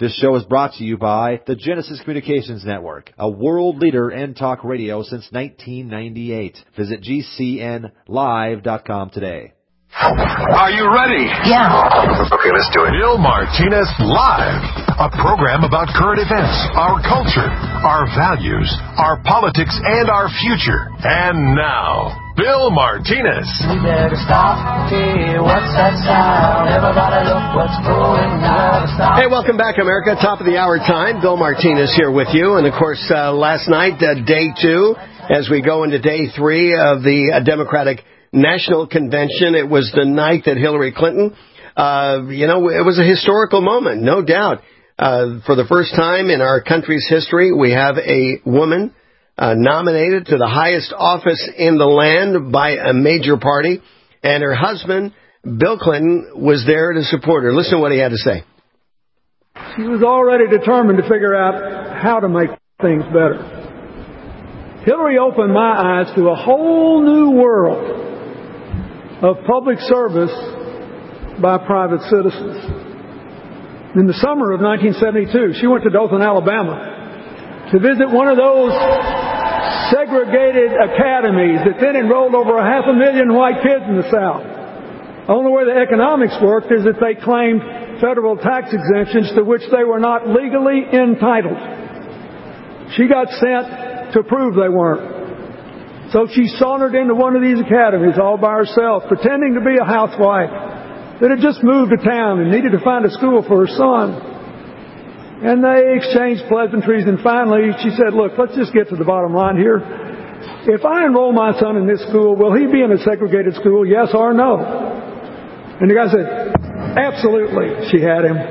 This show is brought to you by the Genesis Communications Network, a world leader in talk radio since 1998. Visit GCNlive.com today. Are you ready? Yeah. Okay, let's do it. Bill Martinez Live, a program about current events, our culture, our values, our politics, and our future. And now, Bill Martinez. We better stop. Hey, what's that sound? Everybody look what's going on. Hey, welcome back, America. Top of the hour time. Bill Martinez here with you. And, of course, last night, day 2, as we go into day 3 of the Democratic National Convention. It was the night that Hillary Clinton, it was a historical moment, no doubt. For the first time in our country's history, we have a woman nominated to the highest office in the land by a major party, and her husband, Bill Clinton, was there to support her. Listen to what he had to say. She was already determined to figure out how to make things better. Hillary opened my eyes to a whole new world of public service by private citizens. In the summer of 1972, she went to Dothan, Alabama, to visit one of those segregated academies that then enrolled over 500,000 white kids in the South. The only way the economics worked is that they claimed federal tax exemptions to which they were not legally entitled. She got sent to prove they weren't. So she sauntered into one of these academies all by herself, pretending to be a housewife that had just moved to town and needed to find a school for her son. And they exchanged pleasantries, and finally she said, look, let's just get to the bottom line here. If I enroll my son in this school, will he be in a segregated school, yes or no? And the guy said, absolutely. She had him.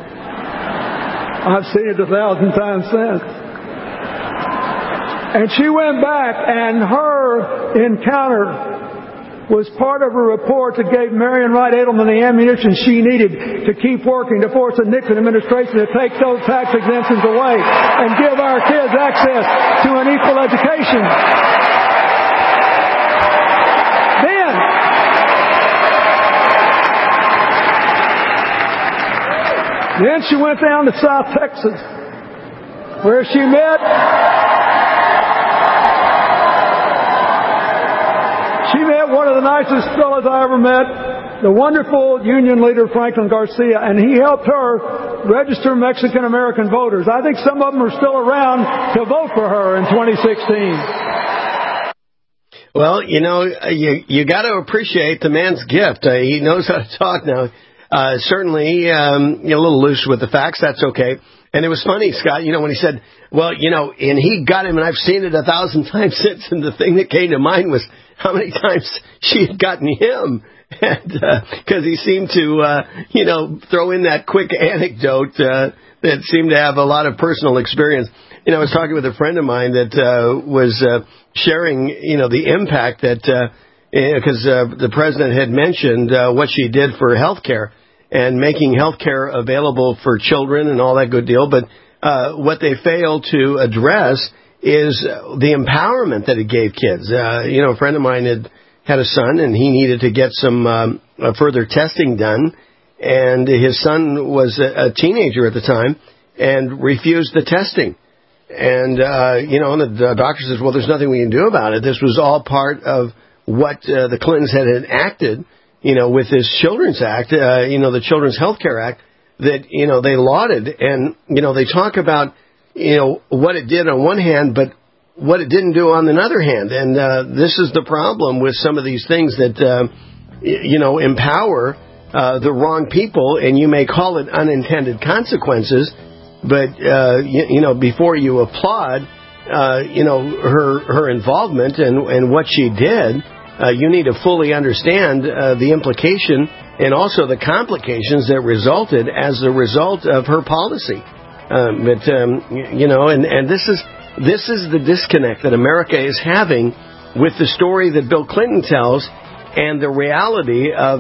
I've seen it 1,000 times since. And she went back, and her encounter was part of a report that gave Marian Wright Edelman the ammunition she needed to keep working to force the Nixon administration to take those tax exemptions away and give our kids access to an equal education. Then she went down to South Texas, where she met one of the nicest fellows I ever met, the wonderful union leader Franklin Garcia, and he helped her register Mexican-American voters. I think some of them are still around to vote for her in 2016. Well, you got to appreciate the man's gift. He knows how to talk now. Certainly, a little loose with the facts. That's okay. And it was funny, Scott, when he said, well, and he got him, and I've seen it 1,000 times since, and the thing that came to mind was how many times she had gotten him. And, because he seemed to, throw in that quick anecdote, that seemed to have a lot of personal experience. I was talking with a friend of mine that, was, sharing, the impact that, because, the president had mentioned, what she did for healthcare and making healthcare available for children and all that good deal. But, what they failed to address is the empowerment that it gave kids. A friend of mine had a son, and he needed to get some further testing done, and his son was a teenager at the time and refused the testing. And, and the doctor says, well, there's nothing we can do about it. This was all part of what the Clintons had enacted, with this Children's Act, the Children's Health Care Act that, they lauded. And, they talk about what it did on one hand, but what it didn't do on the other hand. And this is the problem with some of these things that, empower the wrong people, and you may call it unintended consequences, but, before you applaud, her involvement and what she did, you need to fully understand the implication and also the complications that resulted as a result of her policy. And this is the disconnect that America is having with the story that Bill Clinton tells and the reality of,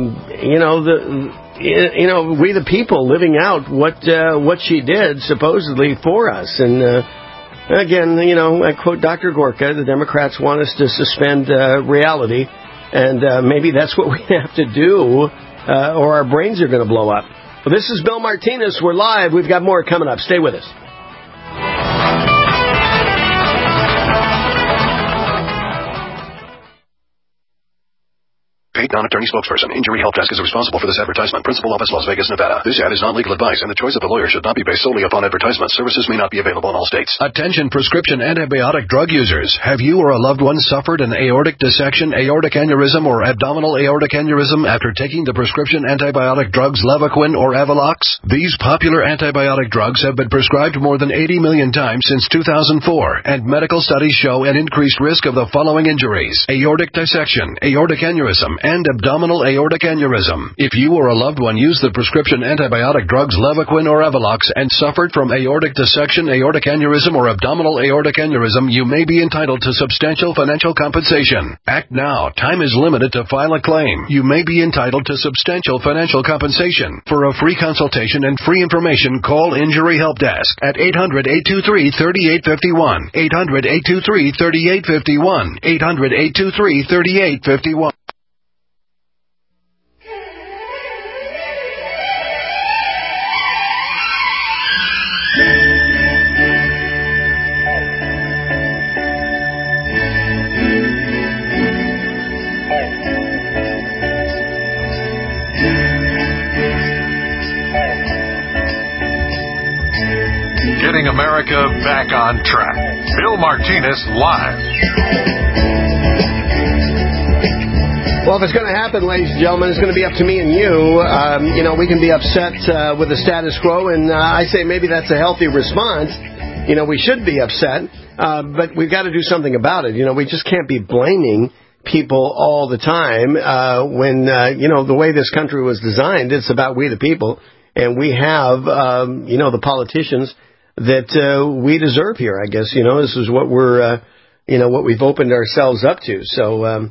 we the people living out what she did supposedly for us. And, again, I quote Dr. Gorka, the Democrats want us to suspend reality, and maybe that's what we have to do, or our brains are going to blow up. Well, this is Bill Martinez. We're live. We've got more coming up. Stay with us. Paid non-attorney spokesperson. Injury Help Desk is responsible for this advertisement. Principal office, Las Vegas, Nevada. This ad is not legal advice, and the choice of a lawyer should not be based solely upon advertisement. Services may not be available in all states. Attention prescription antibiotic drug users. Have you or a loved one suffered an aortic dissection, aortic aneurysm, or abdominal aortic aneurysm after taking the prescription antibiotic drugs Levaquin or Avelox? These popular antibiotic drugs have been prescribed more than 80 million times since 2004, and medical studies show an increased risk of the following injuries: aortic dissection, aortic aneurysm, and abdominal aortic aneurysm. If you or a loved one used the prescription antibiotic drugs Levaquin or Avelox and suffered from aortic dissection, aortic aneurysm, or abdominal aortic aneurysm, you may be entitled to substantial financial compensation. Act now. Time is limited to file a claim. You may be entitled to substantial financial compensation. For a free consultation and free information, call Injury Help Desk at 800-823-3851. 800-823-3851. 800-823-3851. Getting America back on track. Bill Martinez Live. Well, if it's going to happen, ladies and gentlemen, it's going to be up to me and you. We can be upset with the status quo, and I say maybe that's a healthy response. We should be upset, but we've got to do something about it. We just can't be blaming people all the time when, the way this country was designed, it's about we the people, and we have, the politicians that we deserve here, I guess. This is what we're, what we've opened ourselves up to. So,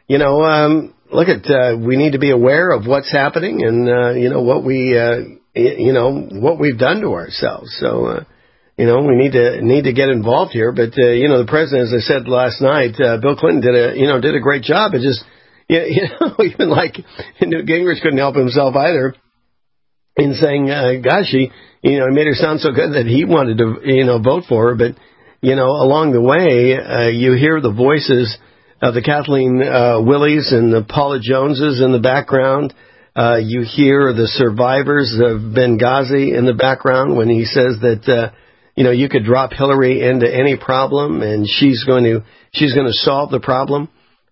look at, we need to be aware of what's happening and, what we, what we've done to ourselves. So, we need to get involved here. But, the president, as I said last night, Bill Clinton did a great job. It just, even like Newt Gingrich couldn't help himself either in saying, gosh, he made her sound so good that he wanted to, vote for her. But, along the way, you hear the voices of the Kathleen Willies and the Paula Joneses in the background. You hear the survivors of Benghazi in the background when he says that, you could drop Hillary into any problem and she's going to solve the problem.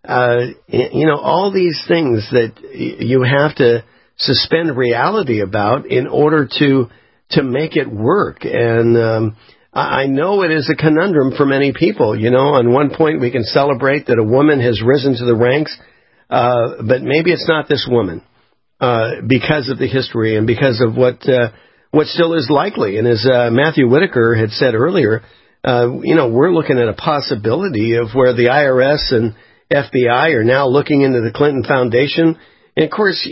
All these things that you have to suspend reality about in order to make it work. And I know it is a conundrum for many people. On one point we can celebrate that a woman has risen to the ranks, but maybe it's not this woman because of the history and because of what still is likely. And as Matthew Whitaker had said earlier, we're looking at a possibility of where the IRS and FBI are now looking into the Clinton Foundation. And of course,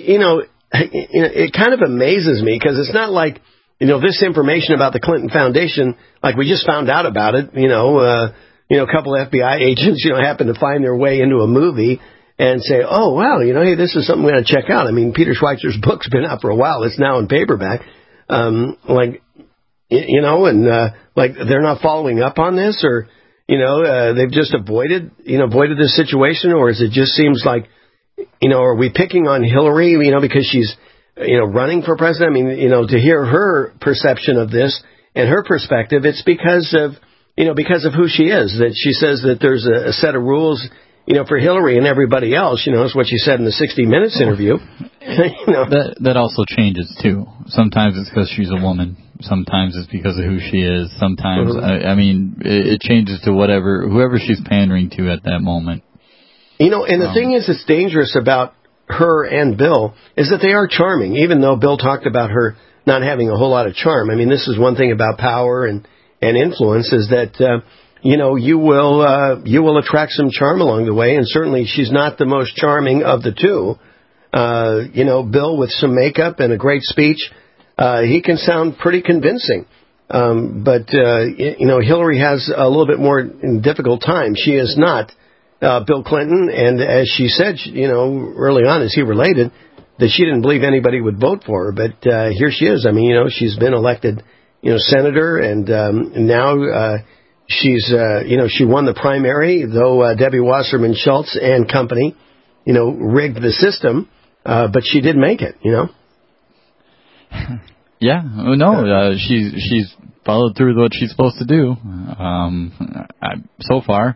it kind of amazes me because it's not like, this information about the Clinton Foundation, like we just found out about it, a couple of FBI agents, happen to find their way into a movie and say, oh, wow, hey, this is something we got to check out. I mean, Peter Schweitzer's book's been out for a while. It's now in paperback. Like they're not following up on this or, they've just avoided this situation, or is it just seems like, are we picking on Hillary, because she's, running for president? I mean, to hear her perception of this and her perspective, it's because of who she is, that she says that there's a set of rules, for Hillary and everybody else, is what she said in the 60 Minutes interview. That also changes, too. Sometimes it's because she's a woman. Sometimes it's because of who she is. Sometimes, it changes to whoever she's pandering to at that moment. And the thing is that's dangerous about her and Bill is that they are charming, even though Bill talked about her not having a whole lot of charm. I mean, this is one thing about power and influence is that, you will attract some charm along the way. And certainly she's not the most charming of the two. Bill with some makeup and a great speech, he can sound pretty convincing. But Hillary has a little bit more difficult time. She is not Bill Clinton, and as she said, early on, as he related, that she didn't believe anybody would vote for her. But here she is. I mean, she's been elected, senator, and now she's, she won the primary, though Debbie Wasserman Schultz and company, rigged the system, but she did make it, Yeah, no, she's followed through with what she's supposed to do. So far,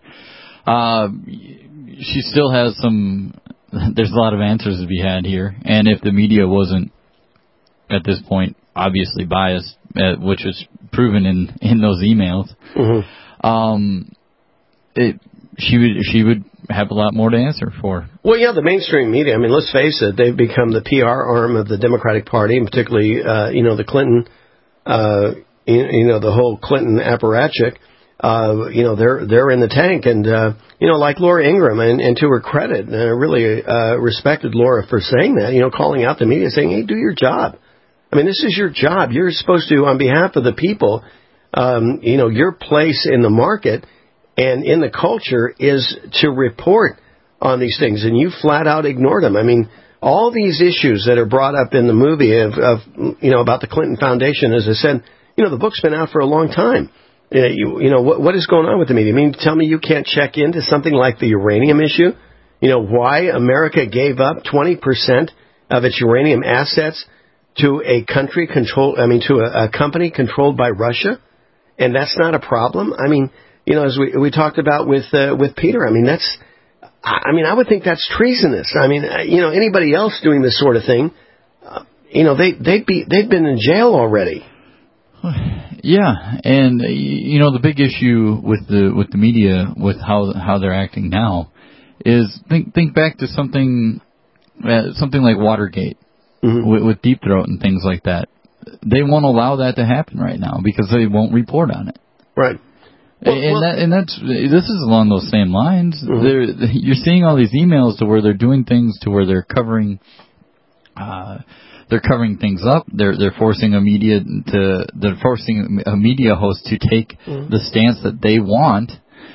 she still has there's a lot of answers to be had here, and if the media wasn't at this point obviously biased, which was proven in those emails, she would have a lot more to answer for. Well, yeah, the mainstream media, I mean, let's face it, they've become the PR arm of the Democratic Party, and particularly, the Clinton, the whole Clinton apparatchik. They're in the tank, and, like Laura Ingraham, and to her credit, and I really respected Laura for saying that, calling out the media, saying, hey, do your job. I mean, this is your job. You're supposed to, on behalf of the people, your place in the market and in the culture is to report on these things, and you flat out ignored them. I mean, all these issues that are brought up in the movie of about the Clinton Foundation, as I said, the book's been out for a long time. What is going on with the media? I mean, tell me you can't check into something like the uranium issue? Why America gave up 20% of its uranium assets to a company controlled by Russia, and that's not a problem? I mean, as we talked about with Peter, I mean, I would think that's treasonous. I mean, anybody else doing this sort of thing, they've been in jail already. Yeah, and the big issue with the media, with how they're acting now, is think back to something like Watergate, with Deep Throat and things like that. They won't allow that to happen right now because they won't report on it. Right. This is along those same lines. You're seeing all these emails to where they're doing things to where they're covering things up. They're forcing a media host to take the stance that they want.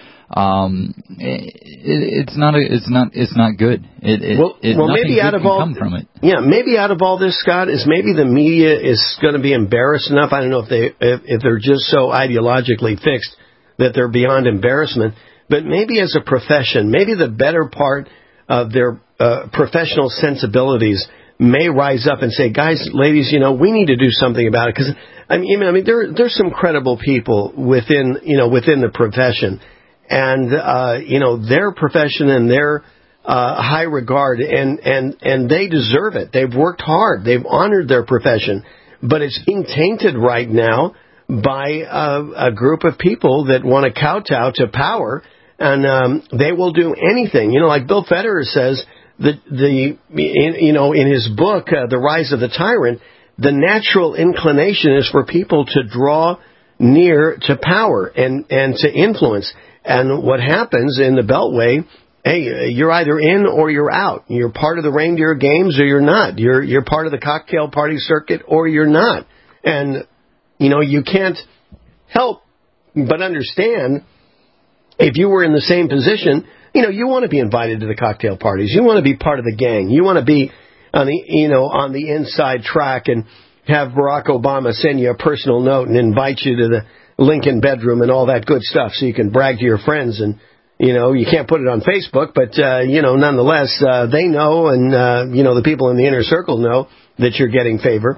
It's not good. Maybe out of all from it. Yeah, maybe out of all this, Scott, is maybe the media is going to be embarrassed enough. I don't know if they're just so ideologically fixed that they're beyond embarrassment, but maybe as a profession, maybe the better part of their professional sensibilities may rise up and say, guys, ladies, we need to do something about it. Because there's some credible people within the profession, and their profession and their high regard, and they deserve it. They've worked hard. They've honored their profession, but it's being tainted right now by a group of people that want to kowtow to power, and they will do anything. Like Bill Federer says, in his book, The Rise of the Tyrant, the natural inclination is for people to draw near to power and to influence. And what happens in the Beltway, hey, you're either in or you're out. You're part of the reindeer games or you're not. You're part of the cocktail party circuit or you're not. And you can't help but understand, if you were in the same position, you want to be invited to the cocktail parties. You want to be part of the gang. You want to be on the inside track and have Barack Obama send you a personal note and invite you to the Lincoln bedroom and all that good stuff so you can brag to your friends. And, you can't put it on Facebook, but, nonetheless, they know, and, the people in the inner circle know that you're getting favor.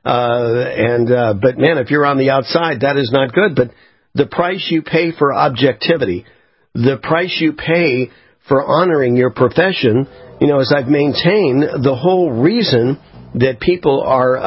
But man, if you're on the outside, that is not good. But the price you pay for objectivity, the price you pay for honoring your profession, as I've maintained, the whole reason that people are,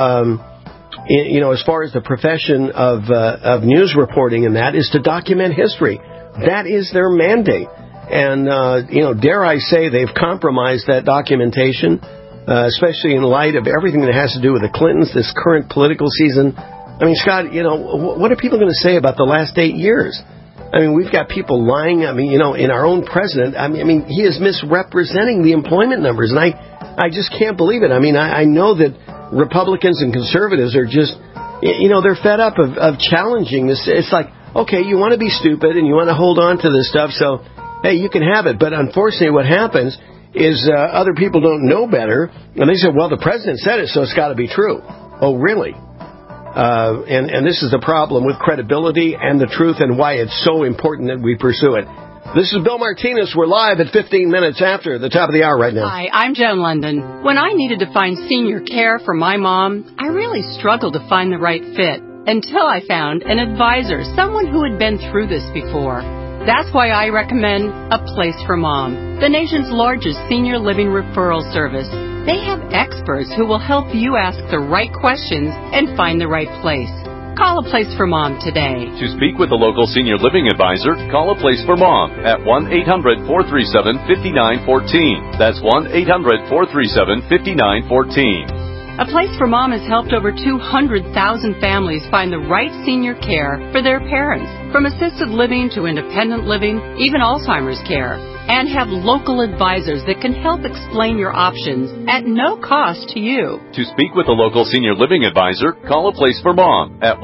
as far as the profession of news reporting and that is to document history. That is their mandate. And, dare I say they've compromised that documentation, especially in light of everything that has to do with the Clintons, this current political season. I mean, Scott, what are people going to say about the last 8 years? I mean, we've got people lying. I mean, in our own president, I mean, he is misrepresenting the employment numbers. And I just can't believe it. I mean, I know that Republicans and conservatives are just, they're fed up of challenging this. It's like, okay, you want to be stupid and you want to hold on to this stuff, so, hey, you can have it. But unfortunately, what happens is other people don't know better, and they say, well, the president said it, so it's got to be true. Oh, really? And this is the problem with credibility and the truth and why it's so important that we pursue it. This is Bill Martinez. We're live at 15 minutes after the top of the hour right now. Hi, I'm Joan London. When I needed to find senior care for my mom, I really struggled to find the right fit until I found an advisor, someone who had been through this before. That's why I recommend A Place for Mom, the nation's largest senior living referral service. They have experts who will help you ask the right questions and find the right place. Call A Place for Mom today. To speak with a local senior living advisor, call A Place for Mom at 1-800-437-5914. That's 1-800-437-5914. A Place for Mom has helped over 200,000 families find the right senior care for their parents, from assisted living to independent living, even Alzheimer's care, and have local advisors that can help explain your options at no cost to you. To speak with a local senior living advisor, call A Place for Mom at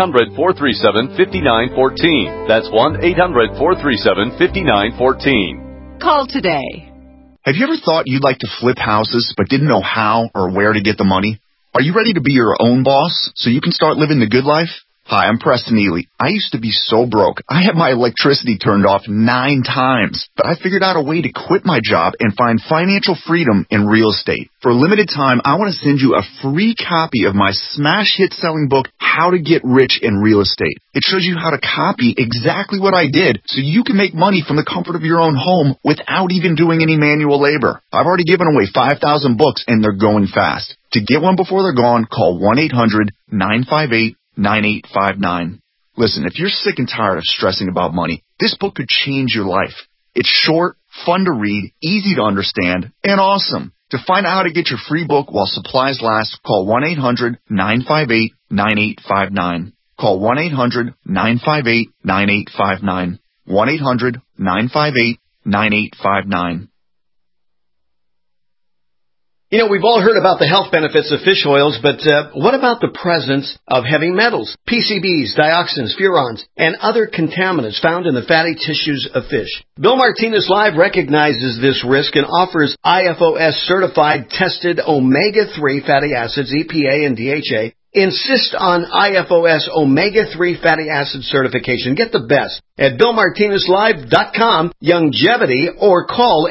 1-800-437-5914. That's 1-800-437-5914. Call today. Have you ever thought you'd like to flip houses but didn't know how or where to get the money? Are you ready to be your own boss so you can start living the good life? Hi, I'm Preston Ely. I used to be so broke. I had my electricity turned off 9 times, but I figured out a way to quit my job and find financial freedom in real estate. For a limited time, I want to send you a free copy of my smash hit selling book, How to Get Rich in Real Estate. It shows you how to copy exactly what I did so you can make money from the comfort of your own home without even doing any manual labor. I've already given away 5,000 books and they're going fast. To get one before they're gone, call 1-800-958-9859. Listen, if you're sick and tired of stressing about money, this book could change your life. It's short, fun to read, easy to understand, and awesome. To find out how to get your free book while supplies last, call 1-800-958-9859. Call 1-800-958-9859. 1-800-958-9859. You know, we've all heard about the health benefits of fish oils, but what about the presence of heavy metals, PCBs, dioxins, furans, and other contaminants found in the fatty tissues of fish? Bill Martinez Live recognizes this risk and offers IFOS-certified tested omega-3 fatty acids, EPA and DHA. Insist on IFOS omega-3 fatty acid certification. Get the best at BillMartinezLive.com, Youngevity, or call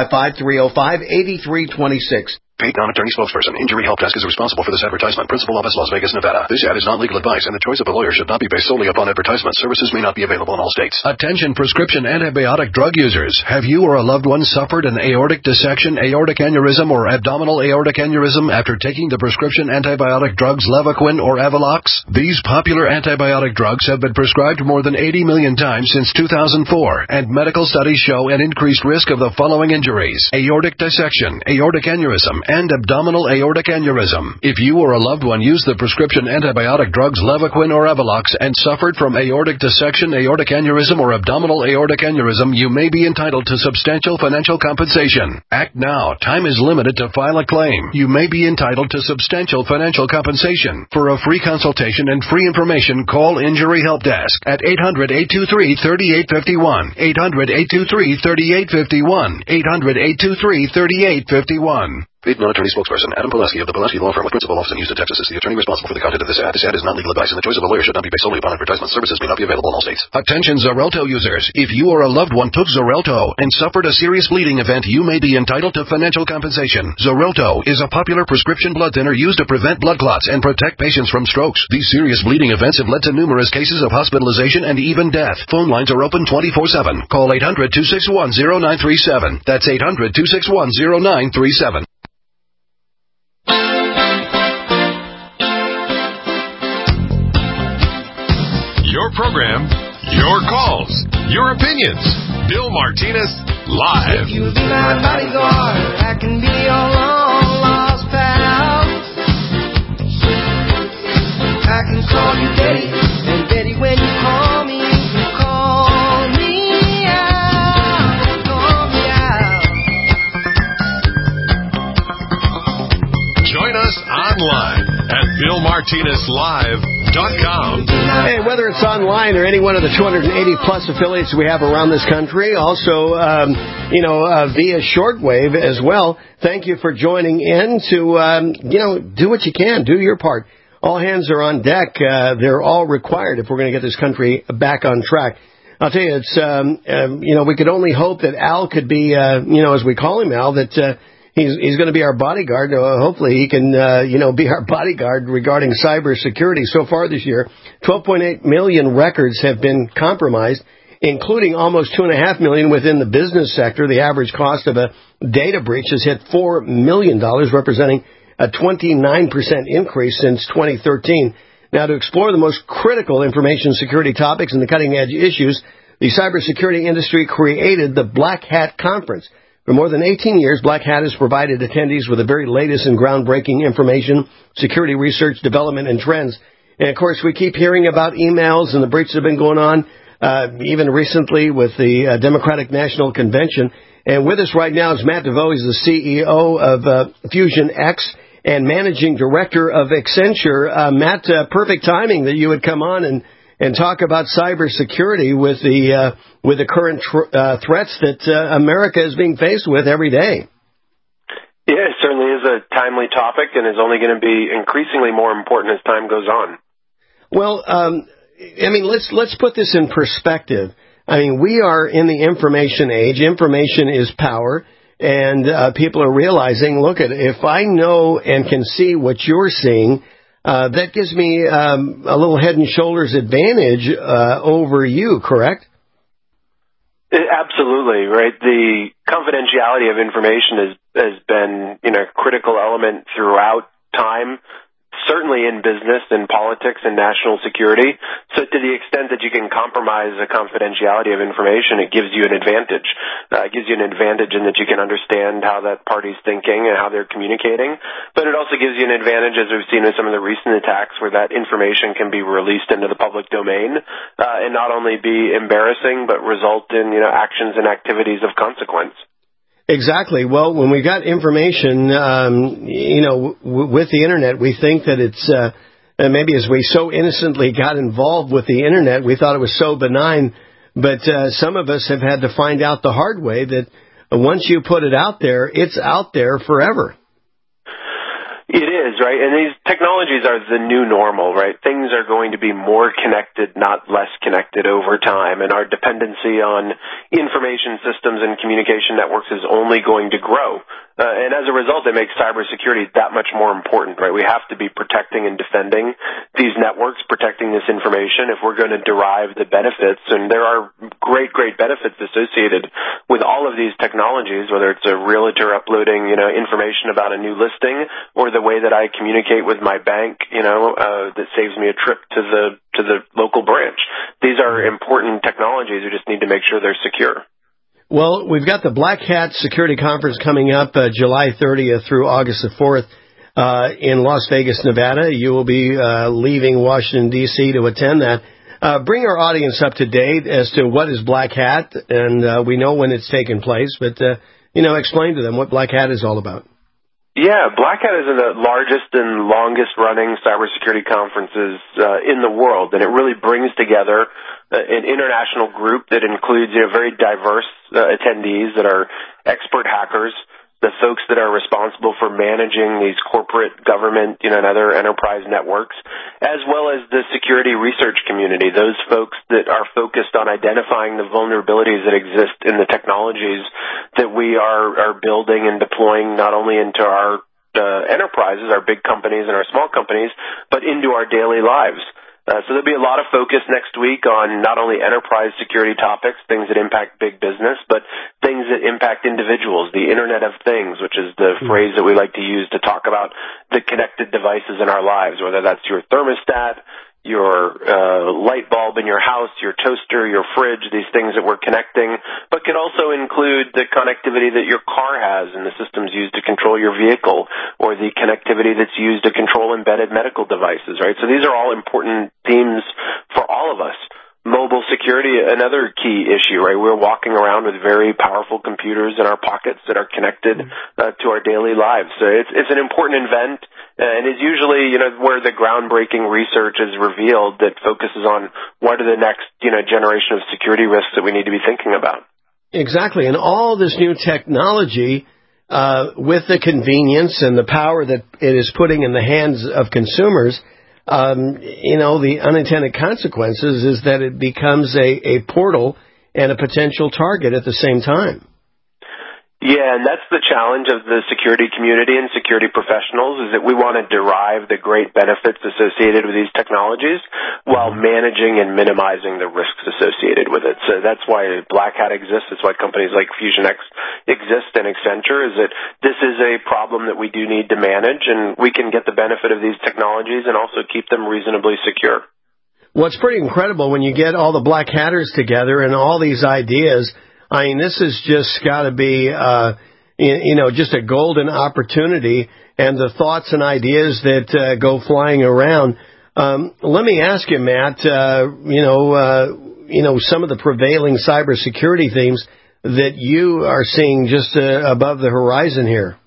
855-305-8326. Paid non-attorney spokesperson. Injury Help Desk is responsible for this advertisement. Principal office, Las Vegas, Nevada. This ad is not legal advice, and the choice of a lawyer should not be based solely upon advertisement. Services may not be available in all states. Attention prescription antibiotic drug users. Have you or a loved one suffered an aortic dissection, aortic aneurysm, or abdominal aortic aneurysm after taking the prescription antibiotic drugs Levaquin or Avelox? These popular antibiotic drugs have been prescribed more than 80 million times since 2004, and medical studies show an increased risk of the following injuries: aortic dissection, aortic aneurysm, and abdominal aortic aneurysm. If you or a loved one used the prescription antibiotic drugs Levaquin or Avelox and suffered from aortic dissection, aortic aneurysm, or abdominal aortic aneurysm, you may be entitled to substantial financial compensation. Act now. Time is limited to file a claim. You may be entitled to substantial financial compensation. For a free consultation and free information, call Injury Help Desk at 800-823-3851. 800-823-3851. 800-823-3851. Paid non-attorney spokesperson Adam Pileski of the Pileski Law Firm with principal office in Houston, Texas is the attorney responsible for the content of this ad. This ad is not legal advice, and the choice of a lawyer should not be based solely upon advertisement. Services may not be available in all states. Attention Xarelto users. If you or a loved one took Xarelto and suffered a serious bleeding event, you may be entitled to financial compensation. Xarelto is a popular prescription blood thinner used to prevent blood clots and protect patients from strokes. These serious bleeding events have led to numerous cases of hospitalization and even death. Phone lines are open 24/7. Call 800-261-0937. That's 800-261-0937. Your program, your calls, your opinions. Bill Martinez, live. If you'll be my bodyguard, I can be your long lost pal. I can call you Betty, and Betty, when you call me out. Call me out. Join us online at BillMartinezLive.com. Hey, whether it's online or any one of the 280-plus affiliates we have around this country, also, via shortwave as well, thank you for joining in to, do what you can. Do your part. All hands are on deck. They're all required if we're going to get this country back on track. I'll tell you, it's, we could only hope that Al could be, as we call him Al, that he's going to be our bodyguard. Hopefully he can, be our bodyguard regarding cybersecurity. So far this year, 12.8 million records have been compromised, including almost 2.5 million within the business sector. The average cost of a data breach has hit $4 million, representing a 29% increase since 2013. Now, to explore the most critical information security topics and the cutting-edge issues, the cybersecurity industry created the Black Hat Conference. For more than 18 years, Black Hat has provided attendees with the very latest and groundbreaking information, security research, development, and trends. And, of course, we keep hearing about emails and the breaches that have been going on, even recently with the Democratic National Convention. And with us right now is Matt DeVoe. He's the CEO of Fusion X and Managing Director of Accenture. Matt, perfect timing that you would come on and talk about cybersecurity with the current threats that America is being faced with every day. Yeah, it certainly is a timely topic and is only going to be increasingly more important as time goes on. Well, let's put this in perspective. I mean, we are in the information age. Information is power. And people are realizing, look, if I know and can see what you're seeing, that gives me a little head and shoulders advantage over you, correct? Absolutely, right. The confidentiality of information has been, a critical element throughout time, certainly in business and politics and national security. So to the extent that you can compromise the confidentiality of information, it gives you an advantage. It gives you an advantage in that you can understand how that party's thinking and how they're communicating. But it also gives you an advantage, as we've seen with some of the recent attacks, where that information can be released into the public domain and not only be embarrassing, but result in, actions and activities of consequence. Exactly. Well, when we got information, with the Internet, we think that it's maybe as we so innocently got involved with the Internet, we thought it was so benign. But some of us have had to find out the hard way that once you put it out there, it's out there forever. It is, right? And these technologies are the new normal, right? Things are going to be more connected, not less connected over time. And our dependency on information systems and communication networks is only going to grow. And as a result, it makes cybersecurity that much more important, right? We have to be protecting and defending these networks, protecting this information if we're going to derive the benefits. And there are great, great benefits associated with all of these technologies, whether it's a realtor uploading, information about a new listing, or the way that I communicate with my bank, that saves me a trip to the local branch. These are important technologies. We just need to make sure they're secure. Well, we've got the Black Hat Security Conference coming up July 30th through August the 4th in Las Vegas, Nevada. You will be leaving Washington, D.C. to attend that. Bring our audience up to date as to what is Black Hat, and we know when it's taking place, but, explain to them what Black Hat is all about. Yeah, Black Hat is the largest and longest-running cybersecurity conferences in the world, and it really brings together an international group that includes very diverse attendees that are expert hackers, the folks that are responsible for managing these corporate, government, and other enterprise networks, as well as the security research community, those folks that are focused on identifying the vulnerabilities that exist in the technologies that we are building and deploying not only into our enterprises, our big companies and our small companies, but into our daily lives. So there'll be a lot of focus next week on not only enterprise security topics, things that impact big business, but things that impact individuals, the Internet of Things, which is the phrase that we like to use to talk about the connected devices in our lives, whether that's your thermostat, your light bulb in your house, your toaster, your fridge, these things that we're connecting, but can also include the connectivity that your car has and the systems used to control your vehicle, or the connectivity that's used to control embedded medical devices, right? So these are all important themes for all of us. Mobile security cybersecurity, another key issue, right? We're walking around with very powerful computers in our pockets that are connected to our daily lives. So it's an important event, and it's usually, where the groundbreaking research is revealed that focuses on what are the next, generation of security risks that we need to be thinking about. Exactly. And all this new technology, with the convenience and the power that it is putting in the hands of consumers, the unintended consequences is that it becomes a portal and a potential target at the same time. Yeah, and that's the challenge of the security community and security professionals, is that we want to derive the great benefits associated with these technologies while managing and minimizing the risks associated with it. So that's why Black Hat exists. That's why companies like FusionX exist and Accenture, is that this is a problem that we do need to manage, and we can get the benefit of these technologies and also keep them reasonably secure. Well, it's pretty incredible when you get all the Black Hatters together and all these ideas. I mean, this has just got to be, just a golden opportunity, and the thoughts and ideas that go flying around. Let me ask you, Matt, some of the prevailing cybersecurity themes that you are seeing just above the horizon here.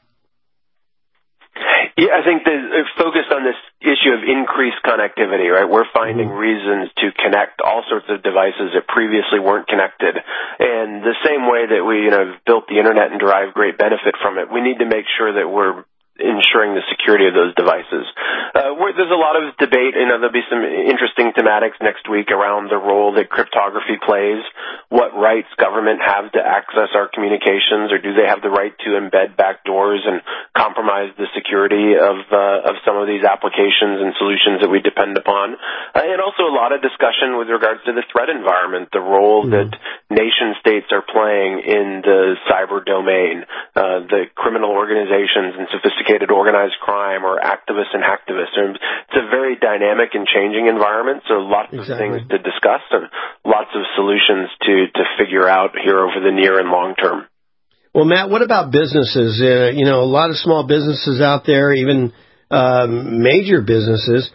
Yeah, I think focused on this issue of increased connectivity, right? We're finding reasons to connect all sorts of devices that previously weren't connected. And the same way that we, built the internet and derive great benefit from it, we need to make sure that we're ensuring the security of those devices. There's a lot of debate, there'll be some interesting thematics next week around the role that cryptography plays, what rights government have to access our communications, or do they have the right to embed backdoors and compromise the security of some of these applications and solutions that we depend upon. And also a lot of discussion with regards to the threat environment, the role that nation states are playing in the cyber domain, the criminal organizations and sophisticated organized crime, or activists and hacktivists. It's a very dynamic and changing environment, so lots of things to discuss and lots of solutions to figure out here over the near and long term. Well, Matt, what about businesses? A lot of small businesses out there, even major businesses.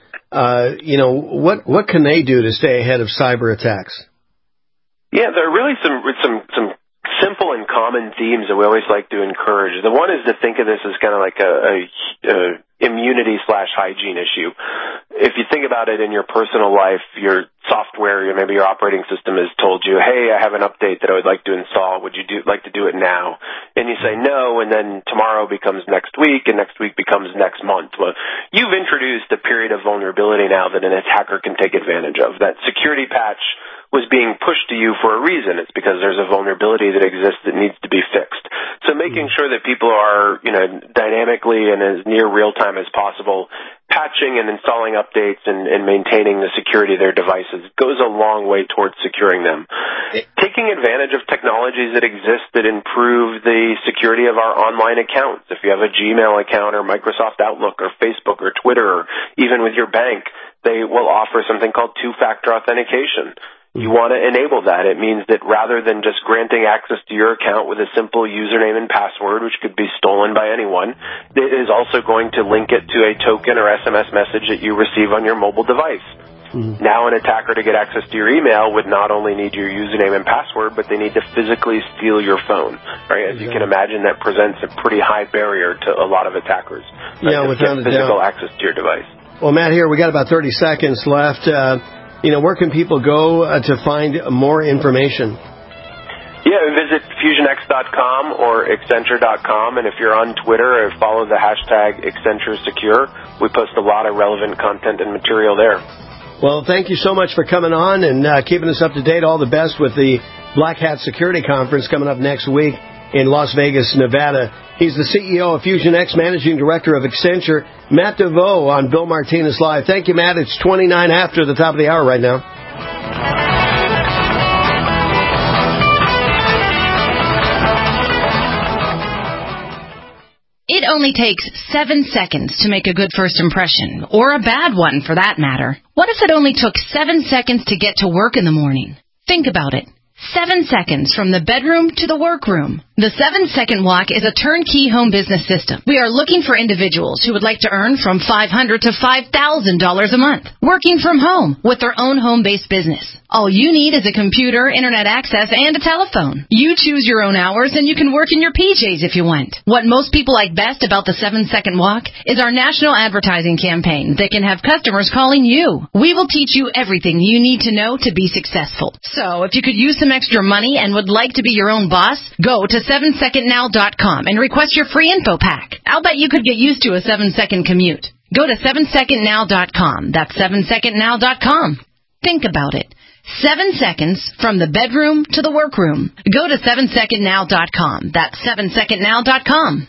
What can they do to stay ahead of cyber attacks? Yeah, there are really some simple and common themes that we always like to encourage. The one is to think of this as kind of like a immunity/hygiene issue. If you think about it in your personal life, your software, maybe your operating system has told you, hey, I have an update that I would like to install. Would you like to do it now? And you say no, and then tomorrow becomes next week, and next week becomes next month. Well, you've introduced a period of vulnerability now that an attacker can take advantage of. That security patch was being pushed to you for a reason. It's because there's a vulnerability that exists that needs to be fixed. So making sure that people are, dynamically and as near real time as possible, patching and installing updates and maintaining the security of their devices goes a long way towards securing them. Taking advantage of technologies that exist that improve the security of our online accounts. If you have a Gmail account or Microsoft Outlook or Facebook or Twitter, or even with your bank, they will offer something called two-factor authentication. You want to enable that. It means that rather than just granting access to your account with a simple username and password, which could be stolen by anyone, it is also going to link it to a token or SMS message that you receive on your mobile device. Now an attacker to get access to your email would not only need your username and password, but they need to physically steal your phone. Right? As you can imagine, that presents a pretty high barrier to a lot of attackers. Yeah, without a doubt. Physical access to your device. Well, Matt, here we got about 30 seconds left. Where can people go to find more information? Yeah, visit FusionX.com or Accenture.com, and if you're on Twitter, follow the hashtag AccentureSecure. We post a lot of relevant content and material there. Well, thank you so much for coming on and keeping us up to date. All the best with the Black Hat Security Conference coming up next week in Las Vegas, Nevada. He's the CEO of FusionX, Managing Director of Accenture, Matt DeVoe on Bill Martinez Live. Thank you, Matt. It's 29 after the top of the hour right now. It only takes 7 seconds to make a good first impression, or a bad one for that matter. What if it only took 7 seconds to get to work in the morning? Think about it. 7 seconds from the bedroom to the workroom. The 7-Second Walk is a turnkey home business system. We are looking for individuals who would like to earn from $500 to $5,000 a month, working from home with their own home-based business. All you need is a computer, internet access, and a telephone. You choose your own hours, and you can work in your PJs if you want. What most people like best about the 7-Second Walk is our national advertising campaign that can have customers calling you. We will teach you everything you need to know to be successful. So, if you could use some extra money and would like to be your own boss, go to 7secondnow.com and request your free info pack. I'll bet you could get used to a 7-second commute. Go to 7secondnow.com. That's 7secondnow.com. Think about it. 7 seconds from the bedroom to the workroom. Go to 7secondnow.com. That's 7secondnow.com.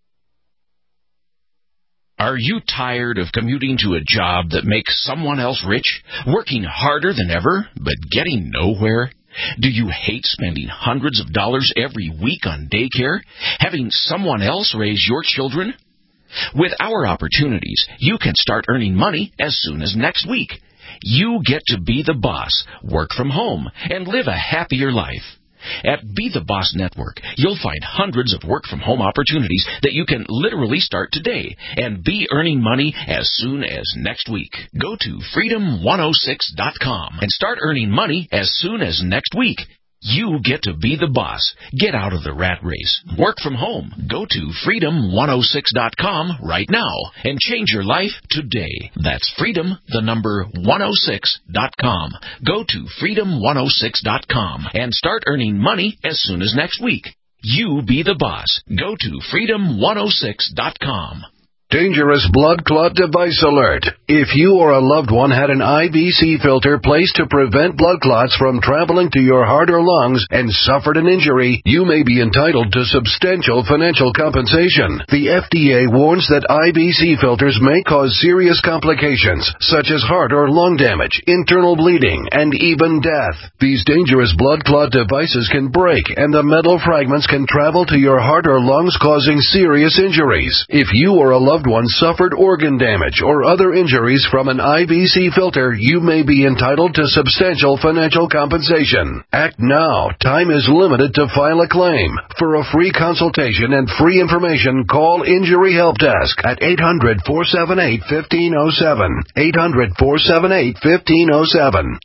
Are you tired of commuting to a job that makes someone else rich, working harder than ever, but getting nowhere? Do you hate spending hundreds of dollars every week on daycare, having someone else raise your children? With our opportunities, you can start earning money as soon as next week. You get to be the boss, work from home, and live a happier life. At Be the Boss Network, you'll find hundreds of work-from-home opportunities that you can literally start today and be earning money as soon as next week. Go to freedom106.com and start earning money as soon as next week. You get to be the boss. Get out of the rat race. Work from home. Go to freedom106.com right now and change your life today. That's freedom106.com. Go to freedom106.com and start earning money as soon as next week. You be the boss. Go to freedom106.com. Dangerous blood clot device alert. If you or a loved one had an IVC filter placed to prevent blood clots from traveling to your heart or lungs and suffered an injury, you may be entitled to substantial financial compensation. The FDA warns that IVC filters may cause serious complications, such as heart or lung damage, internal bleeding, and even death. These dangerous blood clot devices can break, and the metal fragments can travel to your heart or lungs, causing serious injuries. If you or a loved one suffered organ damage or other injuries from an IVC filter, you may be entitled to substantial financial compensation. Act now. Time is limited to file a claim. For a free consultation and free information, call Injury Help Desk at 800-478-1507. 800-478-1507.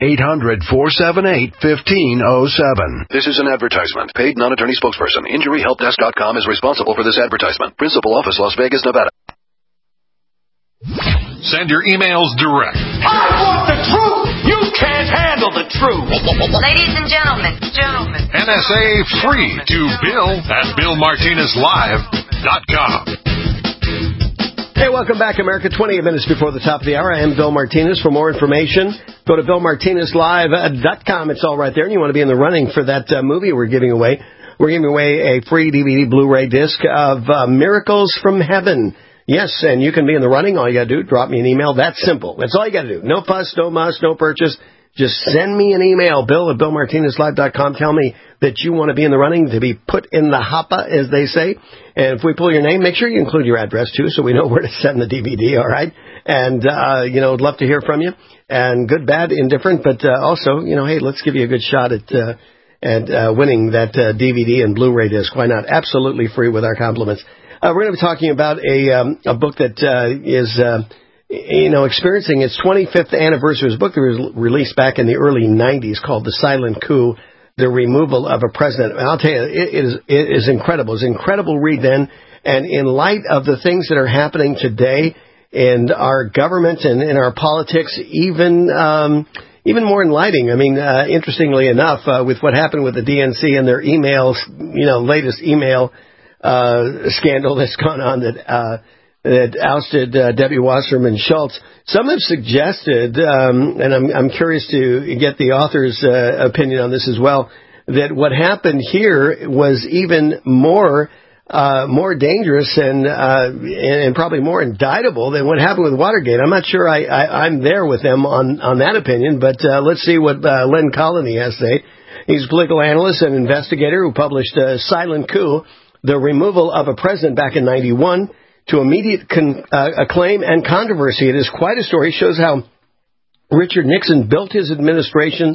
800-478-1507. This is an advertisement. Paid non-attorney spokesperson. InjuryHelpDesk.com is responsible for this advertisement. Principal office, Las Vegas, Nevada. Send your emails direct. I want the truth. You can't handle the truth. Ladies and gentlemen. NSA free to Bill at BillMartinezLive.com. Hey, welcome back, America. 28 minutes before the top of the hour. I am Bill Martinez. For more information, go to BillMartinezLive.com. It's all right there. And you want to be in the running for that movie we're giving away. We're giving away a free DVD Blu-ray disc of Miracles from Heaven. Yes, and you can be in the running. All you got to do, drop me an email. That's simple. That's all you got to do. No fuss, no muss, no purchase. Just send me an email, Bill at BillMartinezLive.com. Tell me that you want to be in the running to be put in the hopper, as they say. And if we pull your name, make sure you include your address, too, so we know where to send the DVD, all right? And, I'd love to hear from you. And good, bad, indifferent, but also, hey, let's give you a good shot at winning that DVD and Blu-ray disc. Why not? Absolutely free with our compliments. We're going to be talking about a book that is experiencing its 25th anniversary. It was a book that was released back in the early 90s called The Silent Coup, The Removal of a President. And I'll tell you, it is incredible. It was an incredible read then. And in light of the things that are happening today in our government and in our politics, even more enlightening. I mean, interestingly enough, with what happened with the DNC and their emails, latest email scandal that's gone on that ousted Debbie Wasserman Schultz. Some have suggested, and I'm curious to get the author's opinion on this as well, that what happened here was even more dangerous and probably more indictable than what happened with Watergate. I'm not sure I'm there with them on that opinion, but let's see what Len Colony has to say. He's a political analyst and investigator who published Silent Coup, The Removal of a President back in 91 to immediate acclaim and controversy. It is quite a story. It shows how Richard Nixon built his administration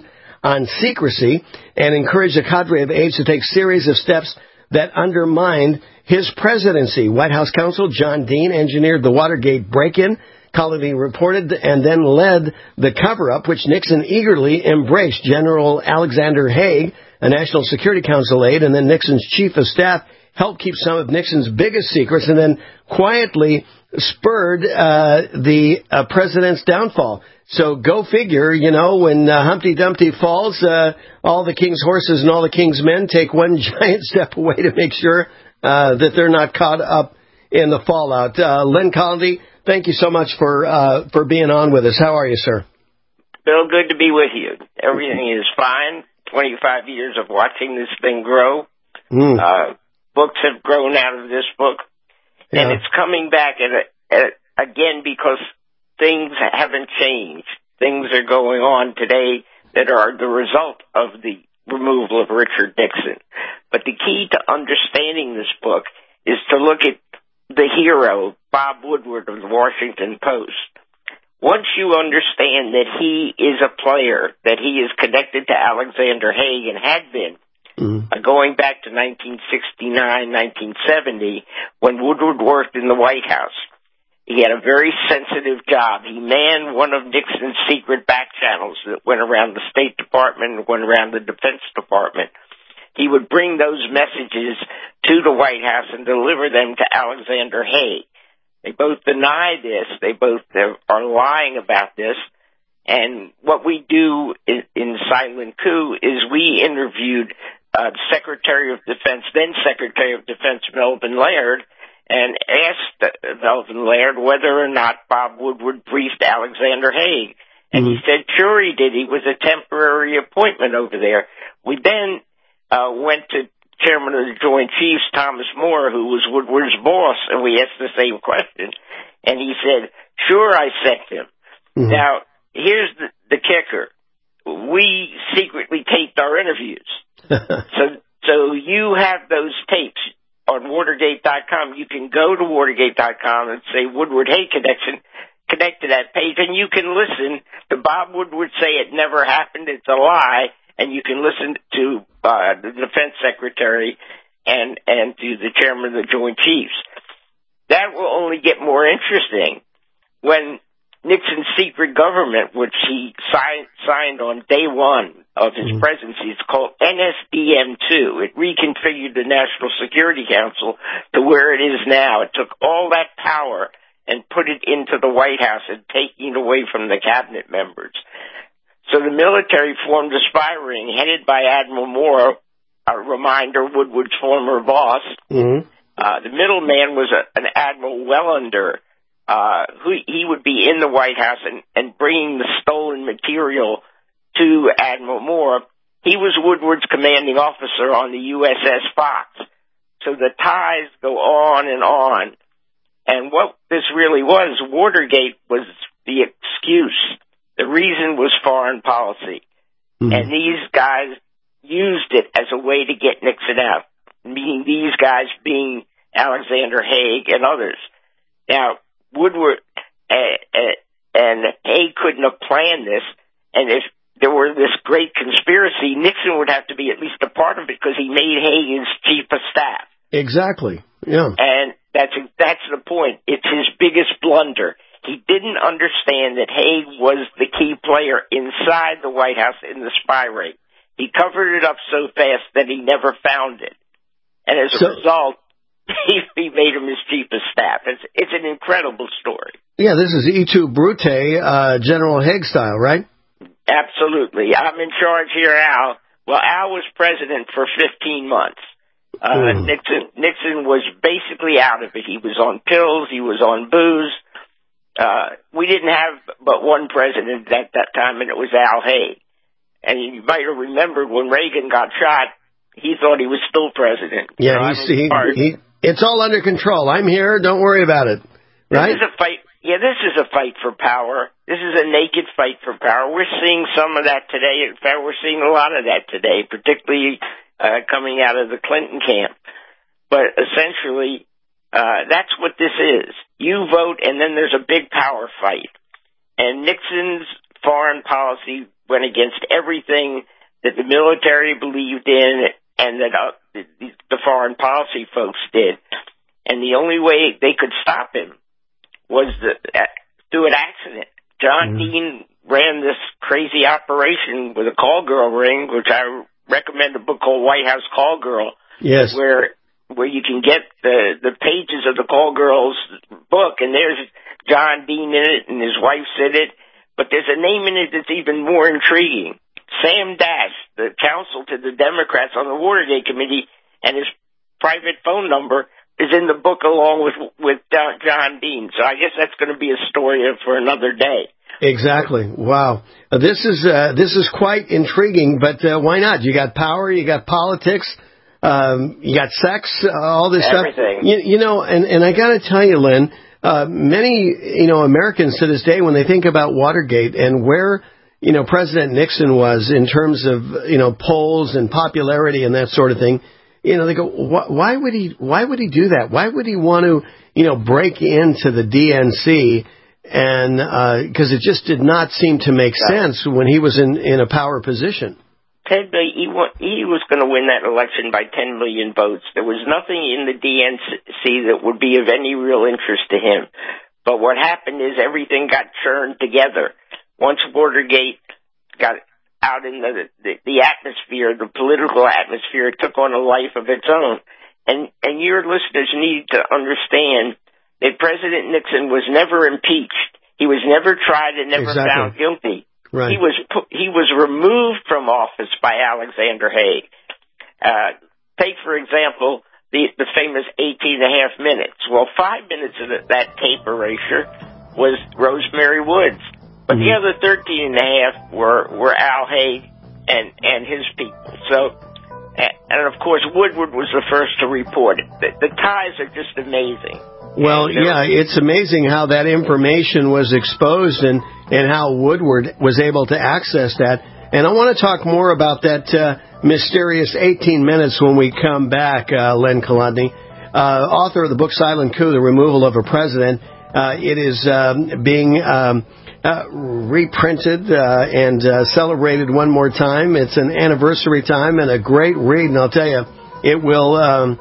on secrecy and encouraged a cadre of aides to take series of steps that undermined his presidency. White House counsel John Dean engineered the Watergate break-in. Kennedy reported and then led the cover-up, which Nixon eagerly embraced. General Alexander Haig, a National Security Council aide, and then Nixon's chief of staff, helped keep some of Nixon's biggest secrets and then quietly spurred the president's downfall. So go figure, when Humpty Dumpty falls, all the king's horses and all the king's men take one giant step away to make sure that they're not caught up in the fallout. Len Colody, thank you so much for being on with us. How are you, sir? Bill, good to be with you. Everything is fine. 25 years of watching this thing grow. Books have grown out of this book. Yeah. And it's coming back again because things haven't changed. Things are going on today that are the result of the removal of Richard Nixon. But the key to understanding this book is to look at the hero, Bob Woodward of the Washington Post. Once you understand that he is a player, that he is connected to Alexander Haig and had been, going back to 1969, 1970, when Woodward worked in the White House. He had a very sensitive job. He manned one of Nixon's secret back channels that went around the State Department and went around the Defense Department. He would bring those messages to the White House and deliver them to Alexander Haig. They both deny this. They both are lying about this. And what we do in Silent Coup is we interviewed Secretary of Defense, then Secretary of Defense Melvin Laird, and asked Melvin Laird whether or not Bob Woodward briefed Alexander Haig. And he said, sure he did. He was a temporary appointment over there. We then went to Chairman of the Joint Chiefs, Thomas Moore, who was Woodward's boss, and we asked the same question. And he said, sure, I sent him. Now, here's the kicker. We secretly taped our interviews. So you have those tapes on Watergate.com. You can go to Watergate.com and say Woodward Haig connection, connect to that page, and you can listen to Bob Woodward say it never happened, it's a lie, and you can listen to the Defense Secretary and to the Chairman of the Joint Chiefs. That will only get more interesting when Nixon's secret government, which he signed on day one of his presidency, it's called NSDM-2. It reconfigured the National Security Council to where it is now. It took all that power and put it into the White House and taking it away from the cabinet members. So the military formed a spy ring headed by Admiral Moore, a reminder, Woodward's former boss. The middleman was an Admiral Welander, he would be in the White House and bringing the stolen material to Admiral Moore. He was Woodward's commanding officer on the USS Fox. So the ties go on and on. And what this really was, Watergate was the excuse. The reason was foreign policy. And these guys used it as a way to get Nixon out, meaning these guys being Alexander Haig and others. Now, Woodward and Haig couldn't have planned this, and if there were this great conspiracy, Nixon would have to be at least a part of it because he made Haig his chief of staff. Exactly, yeah. And that's the point. It's his biggest blunder. He didn't understand that Haig was the key player inside the White House in the spy ring. He covered it up so fast that he never found it. And as a result, he made him his chief of staff. It's an incredible story. Yeah, this is E tu Brute, General Haig style, right? Absolutely. I'm in charge here, Al. Well, Al was president for 15 months. Nixon was basically out of it. He was on pills. He was on booze. We didn't have but one president at that time, and it was Al Haig. And you might have remembered when Reagan got shot, he thought he was still president. Yeah, it's all under control. I'm here. Don't worry about it. Right? This is a fight. Yeah, this is a fight for power. This is a naked fight for power. We're seeing some of that today. In fact, we're seeing a lot of that today, particularly coming out of the Clinton camp. But essentially, that's what this is. You vote, and then there's a big power fight. And Nixon's foreign policy went against everything that the military believed in and that the foreign policy folks did. And the only way they could stop him was through an accident. John Dean ran this crazy operation with a call girl ring, which I recommend a book called White House Call Girl. Yes. Where you can get the pages of the call girl's book, and there's John Dean in it and his wife's in it. But there's a name in it that's even more intriguing. Sam Dash, the counsel to the Democrats on the Watergate Committee, and his private phone number is in the book along with John Dean. So I guess that's going to be a story for another day. Exactly. Wow. This is quite intriguing, but why not? You got power, you got politics, you got sex, all this Everything. stuff. You know, and I got to tell you, Lynn, many, Americans to this day, when they think about Watergate and where, President Nixon was in terms of, polls and popularity and that sort of thing, they go, why would he do that? Why would he want to, break into the DNC? And, cause it just did not seem to make sense when he was in a power position. Ted, he was going to win that election by 10 million votes. There was nothing in the DNC that would be of any real interest to him. But what happened is everything got churned together. Once Watergate got out in the atmosphere, the political atmosphere, it took on a life of its own. And your listeners need to understand that President Nixon was never impeached. He was never tried and never found guilty. Right. He was removed from office by Alexander Haig. Take, for example, the famous 18.5 minutes. Well, 5 minutes of that tape erasure was Rosemary Woods. But the other 13.5 were Al Haig and his people. So, and of course, Woodward was the first to report it. The ties are just amazing. Well, yeah, it's amazing how that information was exposed and how Woodward was able to access that. And I want to talk more about that mysterious 18 minutes when we come back, Len Kolodny, author of the book Silent Coup, The Removal of a President. It is being reprinted and celebrated one more time. It's an anniversary time and a great read, and I'll tell you, it will...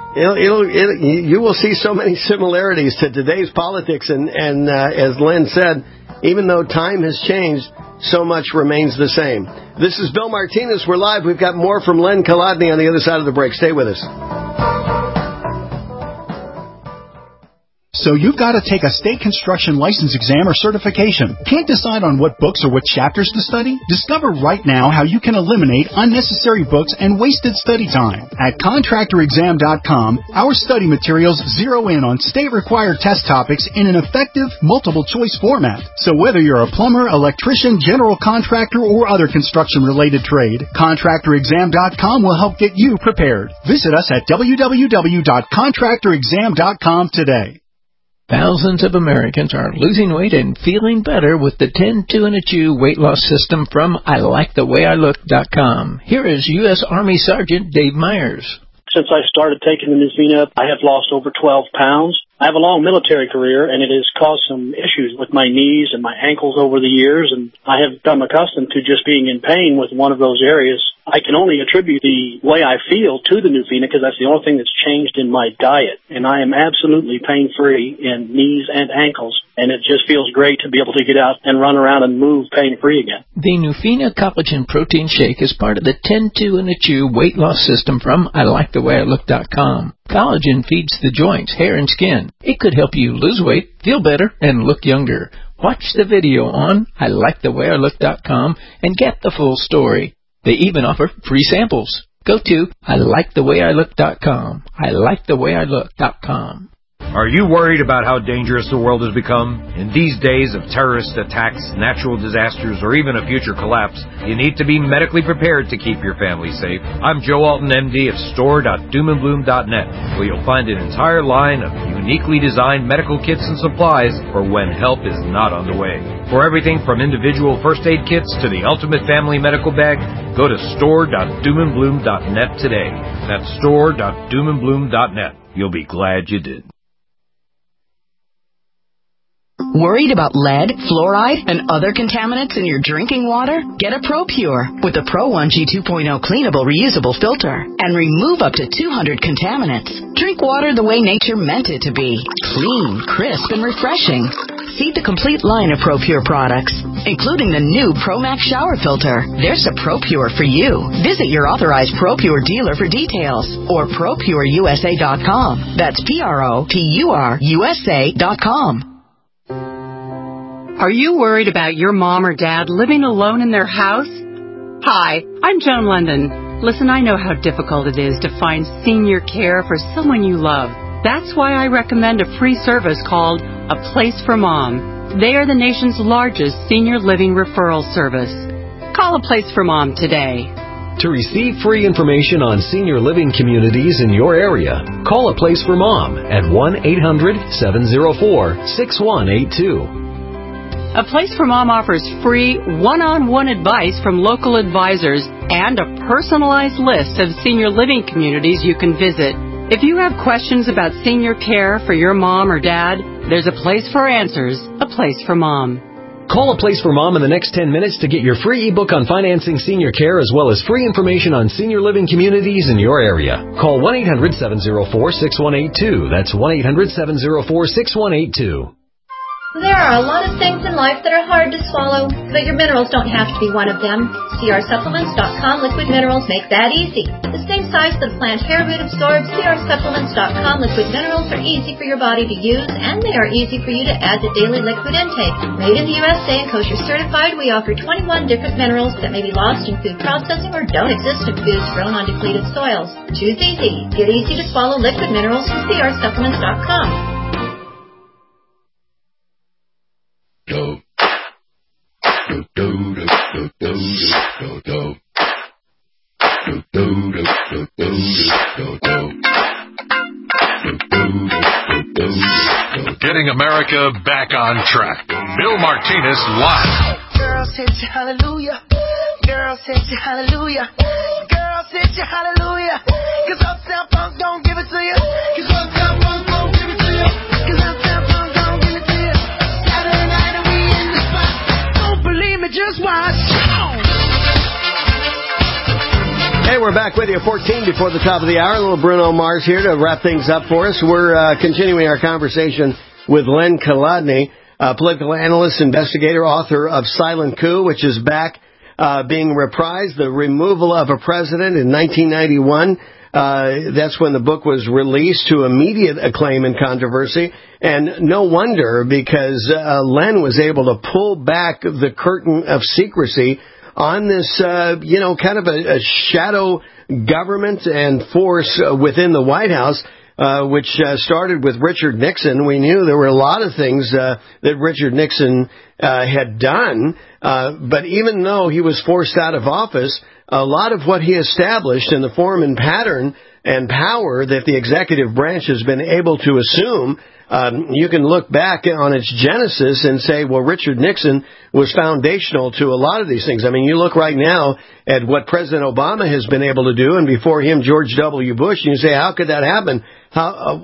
you will see so many similarities to today's politics, and as Len said, even though time has changed, so much remains the same. This is Bill Martinez. We're live. We've got more from Len Kolodny on the other side of the break. Stay with us. So you've got to take a state construction license exam or certification. Can't decide on what books or what chapters to study? Discover right now how you can eliminate unnecessary books and wasted study time. At contractorexam.com, our study materials zero in on state-required test topics in an effective, multiple-choice format. So whether you're a plumber, electrician, general contractor, or other construction-related trade, contractorexam.com will help get you prepared. Visit us at www.contractorexam.com today. Thousands of Americans are losing weight and feeling better with the 10-2 and a chew weight loss system from ILikeTheWayILook.com. Here is U.S. Army Sergeant Dave Myers. Since I started taking the Nuvina, I have lost over 12 pounds. I have a long military career, and it has caused some issues with my knees and my ankles over the years, and I have become accustomed to just being in pain with one of those areas. I can only attribute the way I feel to the Nuvina because that's the only thing that's changed in my diet, and I am absolutely pain-free in knees and ankles, and it just feels great to be able to get out and run around and move pain-free again. The Nuvina Collagen Protein Shake is part of the 10-2 and a chew weight loss system from ILikeTheWayILook.com. Collagen feeds the joints, hair, and skin. It could help you lose weight, feel better, and look younger. Watch the video on ILikeTheWayILook.com and get the full story. They even offer free samples. Go to ILikeTheWayILook.com. ILikeTheWayILook.com. Are you worried about how dangerous the world has become? In these days of terrorist attacks, natural disasters, or even a future collapse, you need to be medically prepared to keep your family safe. I'm Joe Alton, MD of store.doomandbloom.net, where you'll find an entire line of uniquely designed medical kits and supplies for when help is not on the way. For everything from individual first aid kits to the ultimate family medical bag, go to store.doomandbloom.net today. That's store.doomandbloom.net. You'll be glad you did. Worried about lead, fluoride, and other contaminants in your drinking water? Get a ProPure with the Pro 1G 2.0 cleanable reusable filter and remove up to 200 contaminants. Drink water the way nature meant it to be. Clean, crisp, and refreshing. See the complete line of ProPure products, including the new ProMax shower filter. There's a ProPure for you. Visit your authorized ProPure dealer for details or ProPureUSA.com. That's ProPureUSA.com. Are you worried about your mom or dad living alone in their house? Hi, I'm Joan London. Listen, I know how difficult it is to find senior care for someone you love. That's why I recommend a free service called A Place for Mom. They are the nation's largest senior living referral service. Call A Place for Mom today. To receive free information on senior living communities in your area, call A Place for Mom at 1-800-704-6182. A Place for Mom offers free one-on-one advice from local advisors and a personalized list of senior living communities you can visit. If you have questions about senior care for your mom or dad, there's a place for answers, A Place for Mom. Call A Place for Mom in the next 10 minutes to get your free ebook on financing senior care as well as free information on senior living communities in your area. Call 1-800-704-6182. That's 1-800-704-6182. There are a lot of things in life that are hard to swallow, but your minerals don't have to be one of them. CRSupplements.com liquid minerals make that easy. The same size that a plant hair root absorbs, CRSupplements.com liquid minerals are easy for your body to use, and they are easy for you to add to daily liquid intake. Made in the USA and kosher certified, we offer 21 different minerals that may be lost in food processing or don't exist in foods grown on depleted soils. Choose easy. Get easy to swallow liquid minerals from CRSupplements.com. Getting America back on track. Bill Martinez live. Girls hit you hallelujah. Girls hit you hallelujah. Girls hit you hallelujah. 'Cause Uptown Funk don't give it to you. 'Cause Uptown Funk don't give it to you. 'Cause Uptown Funk don't give it to you. Saturday night and we in the spot. Don't believe me, just watch. Hey, we're back with you at 14 before the top of the hour. A little Bruno Mars here to wrap things up for us. We're continuing our conversation with Len Kolodny, political analyst, investigator, author of Silent Coup, which is back being reprised, The Removal of a President in 1991. That's when the book was released to immediate acclaim and controversy. And no wonder, because Len was able to pull back the curtain of secrecy on this, kind of a shadow government and force within the White House, which started with Richard Nixon. We knew there were a lot of things that Richard Nixon had done, but even though he was forced out of office, a lot of what he established in the form and pattern and power that the executive branch has been able to assume, you can look back on its genesis and say, well, Richard Nixon was foundational to a lot of these things. I mean, you look right now at what President Obama has been able to do, and before him, George W. Bush, and you say, how could that happen? How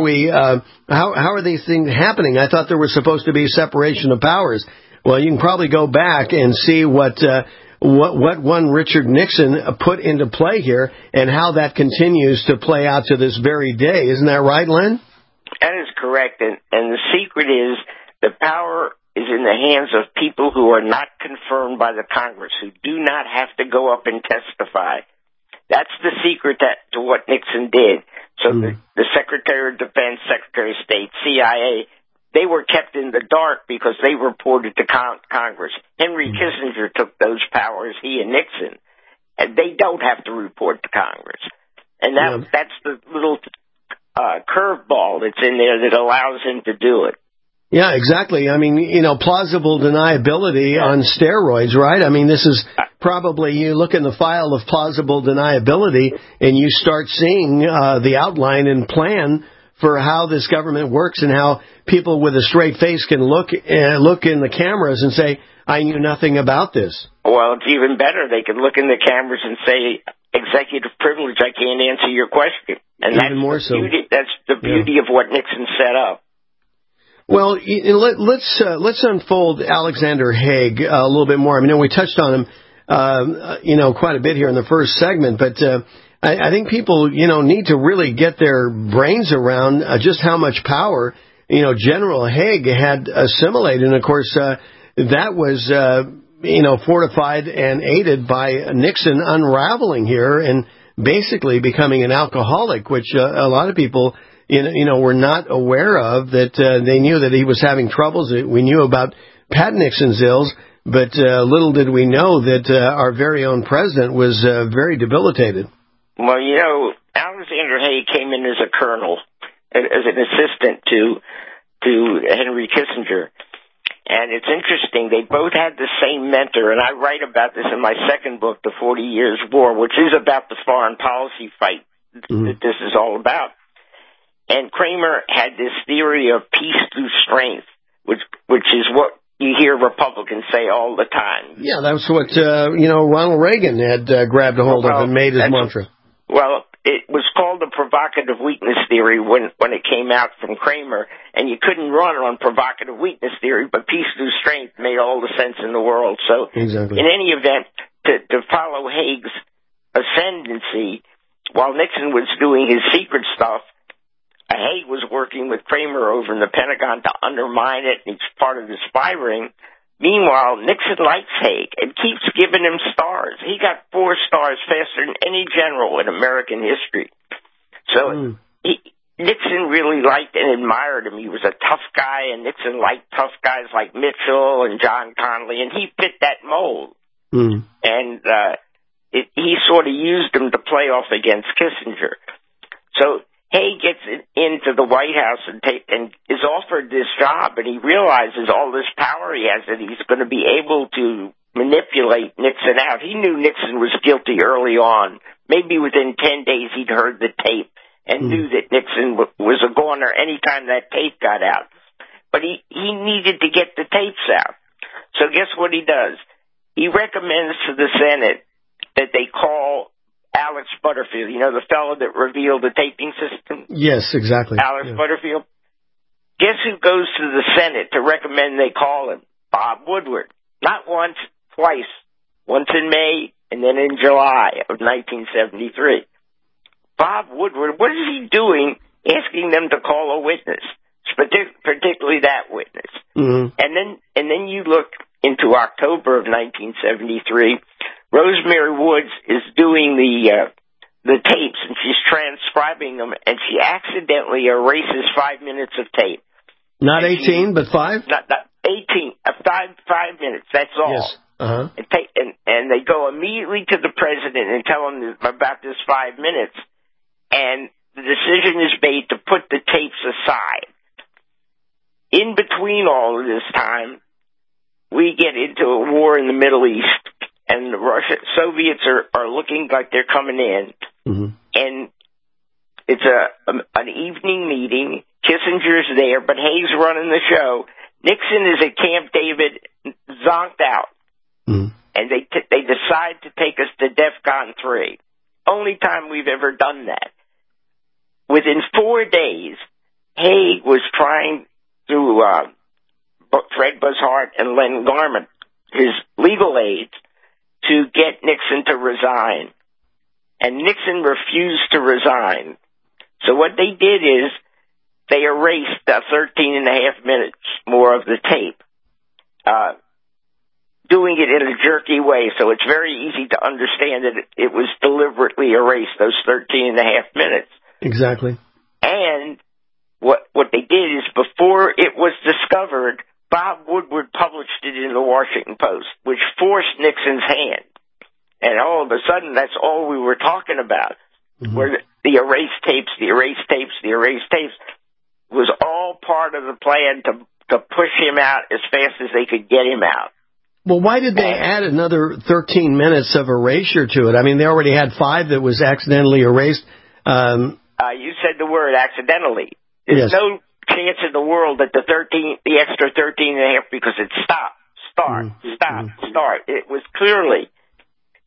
are these things happening? I thought there was supposed to be separation of powers. Well, you can probably go back and see what one Richard Nixon put into play here and how that continues to play out to this very day. Isn't that right, Len? That is correct. And the secret is the power is in the hands of people who are not confirmed by the Congress, who do not have to go up and testify. That's the secret to what Nixon did. So the Secretary of Defense, Secretary of State, CIA, they were kept in the dark because they reported to Congress. Henry Kissinger took those powers, he and Nixon, and they don't have to report to Congress. And that's the little curveball that's in there that allows him to do it. Yeah, exactly. I mean, plausible deniability on steroids, right? I mean, this is probably, you look in the file of plausible deniability and you start seeing the outline and plan for how this government works and how people with a straight face can look in the cameras and say, I knew nothing about this. Well, it's even better. They can look in the cameras and say, executive privilege, I can't answer your question. And even more so. That's the beauty of what Nixon set up. Well, let's unfold Alexander Haig a little bit more. I mean, we touched on him, quite a bit here in the first segment, but I think people, need to really get their brains around just how much power, General Haig had assimilated. And, of course, that was, fortified and aided by Nixon unraveling here and basically becoming an alcoholic, which a lot of people, were not aware of, that they knew that he was having troubles. We knew about Pat Nixon's ills, but little did we know that our very own president was very debilitated. Well, Alexander Haig came in as a colonel, as an assistant to Henry Kissinger. And it's interesting, they both had the same mentor, and I write about this in my second book, The 40 Years' War, which is about the foreign policy fight that this is all about. And Kramer had this theory of peace through strength, which is what you hear Republicans say all the time. Yeah, that's what, Ronald Reagan had grabbed a hold of and made his mantra. Well, it was called the provocative weakness theory when it came out from Kramer, and you couldn't run on provocative weakness theory, but peace through strength made all the sense in the world. So, exactly. In any event, to follow Haig's ascendancy, while Nixon was doing his secret stuff, Haig was working with Kramer over in the Pentagon to undermine it, and he's part of the spy ring. Meanwhile, Nixon likes Haig and keeps giving him stars. He got 4 stars faster than any general in American history. So Nixon really liked and admired him. He was a tough guy, and Nixon liked tough guys like Mitchell and John Connally, and he fit that mold. And he sort of used him to play off against Kissinger. So Haig gets into the White House and is offered this job, and he realizes all this power he has, that he's going to be able to manipulate Nixon out. He knew Nixon was guilty early on. Maybe within 10 days he'd heard the tape and knew that Nixon was a goner anytime that tape got out. But he needed to get the tapes out. So guess what he does? He recommends to the Senate that they call Alex Butterfield, the fellow that revealed the taping system? Yes, exactly. Alex Butterfield. Guess who goes to the Senate to recommend they call him? Bob Woodward. Not once, twice. Once in May and then in July of 1973. Bob Woodward, what is he doing asking them to call a witness, particularly that witness? And then you look into October of 1973, Rosemary Woods is doing the tapes, and she's transcribing them, and she accidentally erases 5 minutes of tape. Not 18, but 5? Not 18, 5 minutes, that's all. Yes. Uh-huh. And they go immediately to the president and tell him about this 5 minutes, and the decision is made to put the tapes aside. In between all of this time, we get into a war in the Middle East, and the Soviets are looking like they're coming in. And it's an evening meeting. Kissinger's there, but Haig's running the show. Nixon is at Camp David, zonked out. And they decide to take us to DEFCON 3. Only time we've ever done that. Within 4 days, Haig was trying through Fred Buzzhart and Len Garment, his legal aides, to get Nixon to resign. And Nixon refused to resign. So what they did is they erased 13 and a half minutes more of the tape, doing it in a jerky way. So it's very easy to understand that it was deliberately erased, those 13 and a half minutes. Exactly. And what they did is, before it was discovered, Bob Woodward published it in the Washington Post, which forced Nixon's hand. And all of a sudden, that's all we were talking about, where the erased tapes was all part of the plan to push him out as fast as they could get him out. Well, why did they add another 13 minutes of erasure to it? I mean, they already had 5 that was accidentally erased. You said the word accidentally. There's no chance in the world that the extra 13 and a half, because it stopped, start. It was clearly,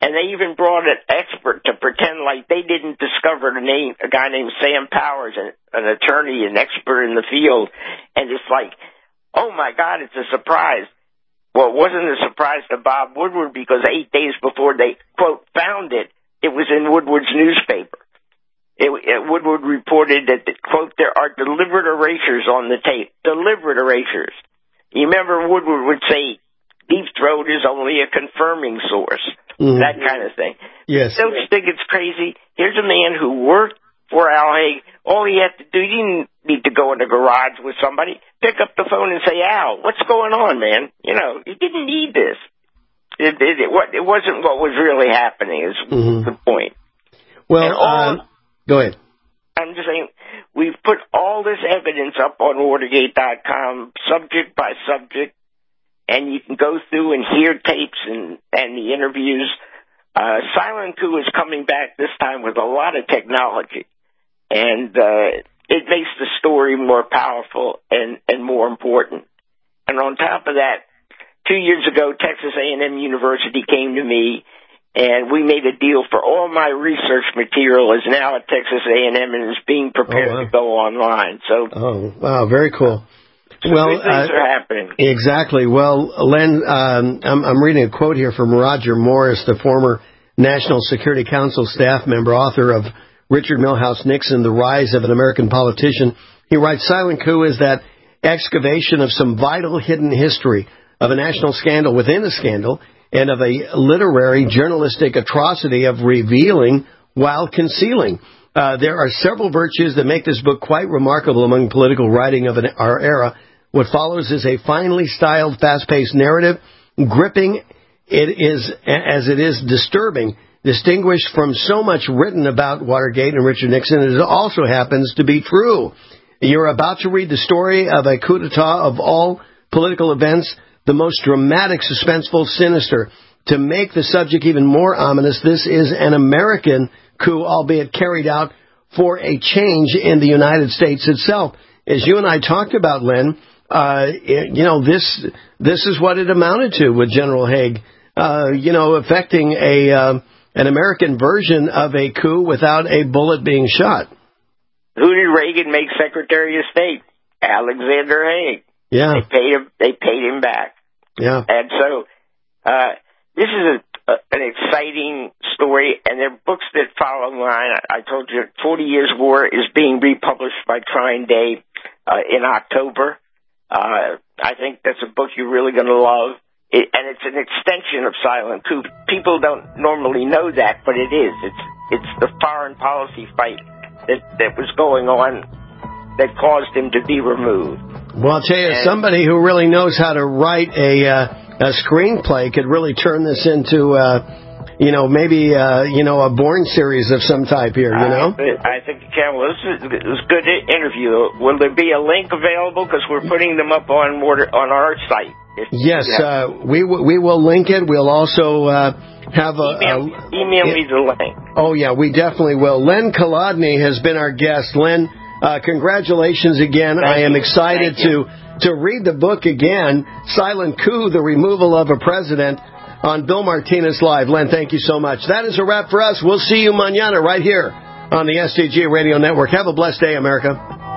And they even brought an expert to pretend like they didn't discover a guy named Sam Powers, an attorney, an expert in the field. And it's like, oh my God, it's a surprise. Well, it wasn't a surprise to Bob Woodward because 8 days before they, quote, found it, it was in Woodward's newspaper. Woodward reported that, quote, there are deliberate erasures on the tape. Deliberate erasures. You remember Woodward would say, Deep Throat is only a confirming source. That kind of thing. Yes. Don't you think it's crazy? Here's a man who worked for Al Haig. All he had to do, he didn't need to go in the garage with somebody, pick up the phone and say, Al, what's going on, man? You know, you didn't need this. It wasn't what was really happening is the point. Well, go ahead. I'm just saying, we've put all this evidence up on Watergate.com, subject by subject, and you can go through and hear tapes and the interviews. Silent Coup is coming back this time with a lot of technology, and it makes the story more powerful and more important. And on top of that, 2 years ago, Texas A&M University came to me, and we made a deal for all my research material is now at Texas A&M and is being prepared to go online. So, wow, very cool. Well, good things are happening. Exactly. Well, Len, I'm reading a quote here from Roger Morris, the former National Security Council staff member, author of Richard Milhous Nixon, The Rise of an American Politician. He writes, Silent Coup is that excavation of some vital hidden history of a national scandal within a scandal and of a literary journalistic atrocity of revealing while concealing. There are several virtues that make this book quite remarkable among political writing of our era. What follows is a finely styled, fast-paced narrative, gripping as it is disturbing, distinguished from so much written about Watergate and Richard Nixon. It also happens to be true. You're about to read the story of a coup d'etat of all political events, the most dramatic, suspenseful, sinister. To make the subject even more ominous, this is an American coup, albeit carried out for a change in the United States itself. As you and I talked about, Len, this is what it amounted to with General Haig, affecting an American version of a coup without a bullet being shot. Who did Reagan make Secretary of State? Alexander Haig. Yeah. They paid him back. Yeah. And so, this is an exciting story, and there are books that follow mine. I told you 40 Years War is being republished by Trine Day in October. I think that's a book you're really going to love. And it's an extension of Silent Coup. People don't normally know that, but it is. It's the foreign policy fight that was going on that caused him to be removed. Well, I'll tell you, somebody who really knows how to write a screenplay could really turn this into, maybe a Bourne series of some type here, I think you can. Well, it was a good interview. Will there be a link available? Because we're putting them up on our site. Yes, we will link it. We'll also have email me the link. Oh, yeah, we definitely will. Len Kolodny has been our guest. Len, congratulations again. I am excited to read the book again, Silent Coup, The Removal of a President, on Bill Martinez Live. Len, thank you so much. That is a wrap for us. We'll see you mañana right here on the SDG Radio Network. Have a blessed day, America.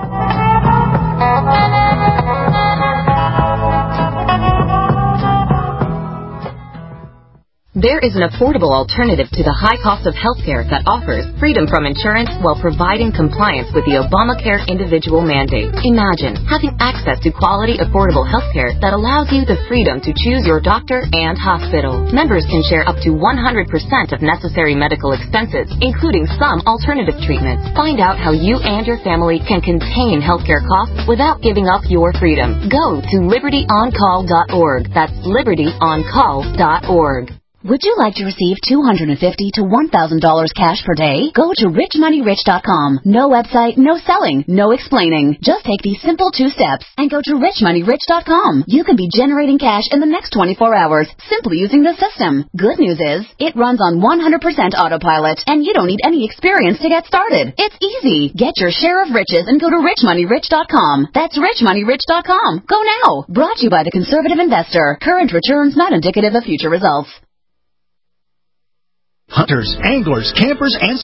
There is an affordable alternative to the high cost of healthcare that offers freedom from insurance while providing compliance with the Obamacare individual mandate. Imagine having access to quality, affordable healthcare that allows you the freedom to choose your doctor and hospital. Members can share up to 100% of necessary medical expenses, including some alternative treatments. Find out how you and your family can contain healthcare costs without giving up your freedom. Go to libertyoncall.org. That's libertyoncall.org. Would you like to receive $250 to $1,000 cash per day? Go to richmoneyrich.com. No website, no selling, no explaining. Just take these simple 2 steps and go to richmoneyrich.com. You can be generating cash in the next 24 hours simply using the system. Good news is, it runs on 100% autopilot and you don't need any experience to get started. It's easy. Get your share of riches and go to richmoneyrich.com. That's richmoneyrich.com. Go now. Brought to you by the Conservative Investor. Current returns not indicative of future results. Hunters, anglers, campers, and